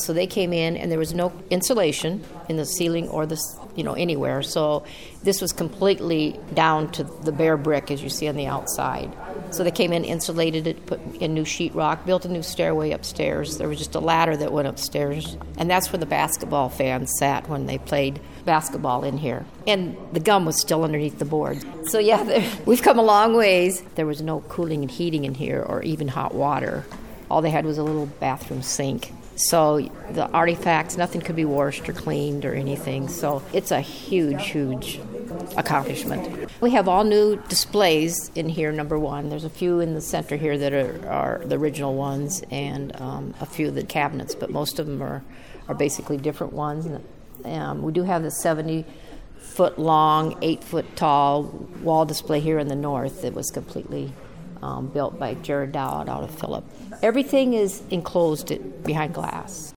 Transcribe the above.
So they came in, and there was no insulation in the ceiling or anywhere. So this was completely down to the bare brick, as you see on the outside. So they came in, insulated it, put in new sheetrock, built a new stairway upstairs. There was just a ladder that went upstairs. And that's where the basketball fans sat when they played basketball in here. And the gum was still underneath the boards. So we've come a long ways. There was no cooling and heating in here or even hot water. All they had was a little bathroom sink. So the artifacts, nothing could be washed or cleaned or anything. So it's a huge, huge accomplishment. We have all new displays in here, number one. There's a few in the center here that are the original ones, and a few of the cabinets, but most of them are basically different ones. We do have the 70-foot long, 8-foot tall wall display here in the north that was completely built by Jared Dowd out of Phillip. Everything is enclosed behind glass.